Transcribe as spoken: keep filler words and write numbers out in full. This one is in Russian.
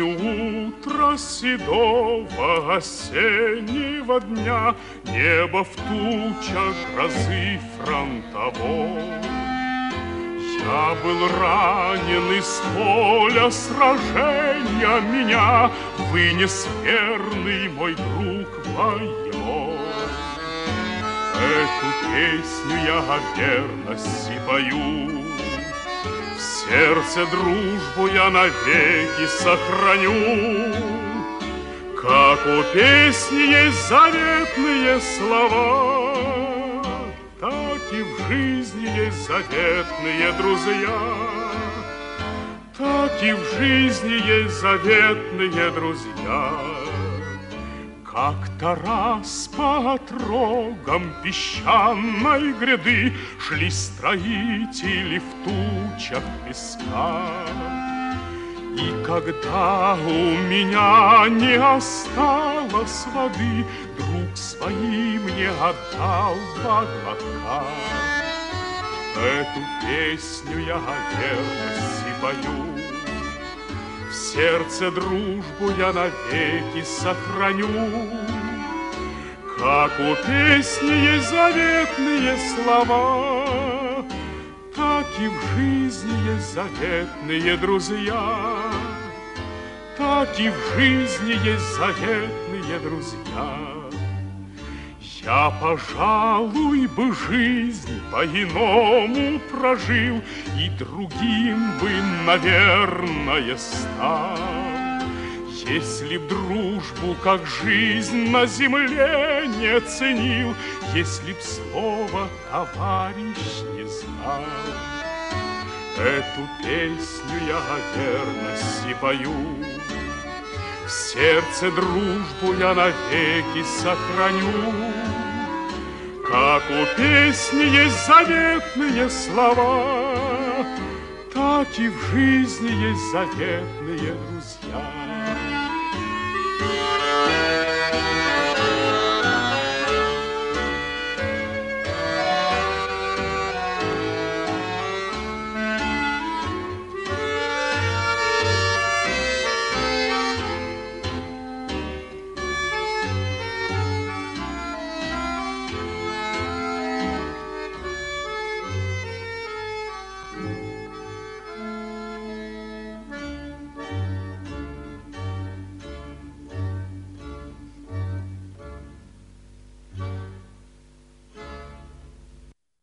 помню утро седого осеннего дня, небо в тучах грозы фронтовой. Я был ранен из поля сражения, меня вынес верный мой друг воевой. Эту песню я о верности пою, в сердце дружбу я навеки сохраню. Как у песни есть заветные слова, так и в жизни есть заветные друзья. Так и в жизни есть заветные друзья. Как-то раз по отрогам песчаной гряды шли строители в тучах песка. И когда у меня не осталось воды, друг свои мне отдал два глотка. Эту песню я о верности пою, в сердце дружбу я навеки сохраню. Как у песни есть заветные слова, так и в жизни есть заветные друзья. Так и в жизни есть заветные друзья. Я, пожалуй, бы жизнь по-иному прожил и другим бы, наверное, стал, если б дружбу как жизнь на земле не ценил, если б слово товарищ не знал. Эту песню я о верности пою, в сердце дружбу я навеки сохраню. Как у песни есть заветные слова, так и в жизни есть заветные друзья.